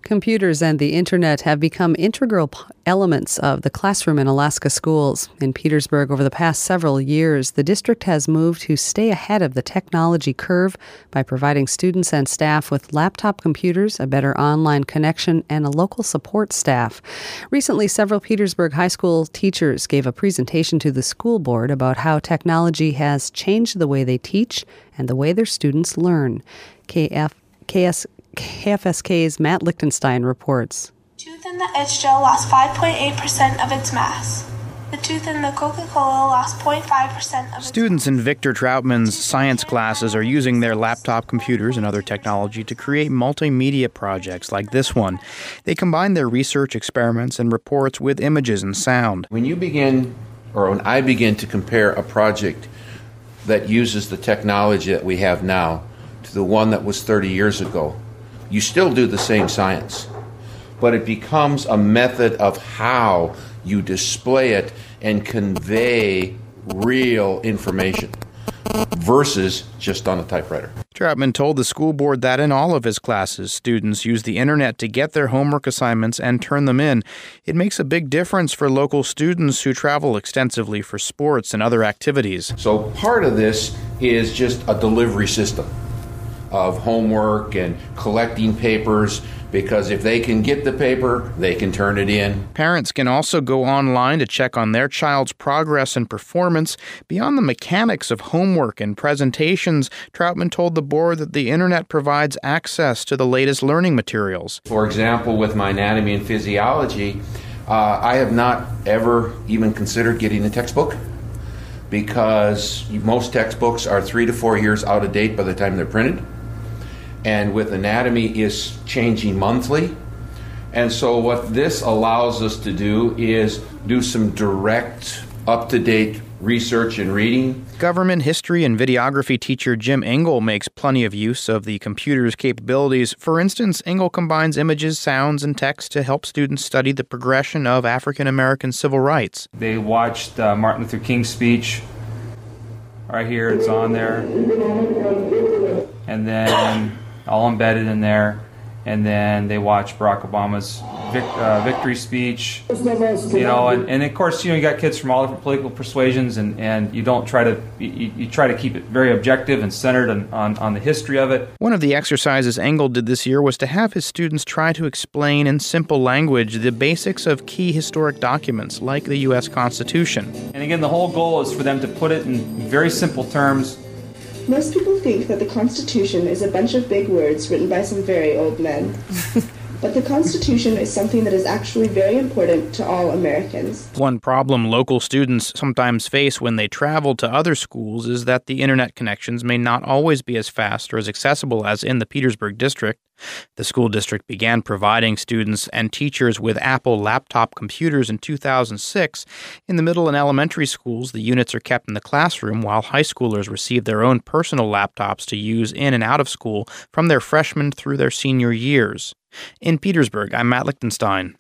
Computers and the internet have become integral elements of the classroom in Alaska schools. In Petersburg, over the past several years, the district has moved to stay ahead of the technology curve by providing students and staff with laptop computers, a better online connection, and a local support staff. Recently, several Petersburg high school teachers gave a presentation to the school board about how technology has changed the way they teach and the way their students learn. KFSK's Matt Lichtenstein reports. Tooth in the edge gel lost 5.8% of its mass. The tooth in the Coca-Cola lost 0.5% of its Students in Victor Troutman's science classes are using their laptop computers and other technology to create multimedia projects like this one. They combine their research experiments and reports with images and sound. When I begin to compare a project that uses the technology that we have now to the one that was 30 years ago, you still do the same science, but it becomes a method of how you display it and convey real information versus just on a typewriter. Troutman told the school board that in all of his classes, students use the internet to get their homework assignments and turn them in. It makes a big difference for local students who travel extensively for sports and other activities. So part of this is just a delivery system of homework and collecting papers, because if they can get the paper, they can turn it in. Parents can also go online to check on their child's progress and performance. Beyond the mechanics of homework and presentations, Troutman told the board that the internet provides access to the latest learning materials. For example, with my anatomy and physiology, I have not ever even considered getting a textbook, because most textbooks are 3 to 4 years out of date by the time they're printed. And with anatomy is changing monthly. And so what this allows us to do is do some direct, up-to-date research and reading. Government history and videography teacher Jim Engel makes plenty of use of the computer's capabilities. For instance, Engel combines images, sounds, and text to help students study the progression of African American civil rights. They watched Martin Luther King's speech. Right here, it's on there. And then all embedded in there, and then they watch Barack Obama's victory speech, and of course, you got kids from all different political persuasions, and you don't try to you try to keep it very objective and centered on the history of it. One of the exercises Engel did this year was to have his students try to explain in simple language the basics of key historic documents like the U.S. Constitution. And again, the whole goal is for them to put it in very simple terms. Most people think that the Constitution is a bunch of big words written by some very old men. But the Constitution is something that is actually very important to all Americans. One problem local students sometimes face when they travel to other schools is that the internet connections may not always be as fast or as accessible as in the Petersburg district. The school district began providing students and teachers with Apple laptop computers in 2006. In the middle and elementary schools, the units are kept in the classroom while high schoolers receive their own personal laptops to use in and out of school from their freshman through their senior years. In Petersburg, I'm Matt Lichtenstein.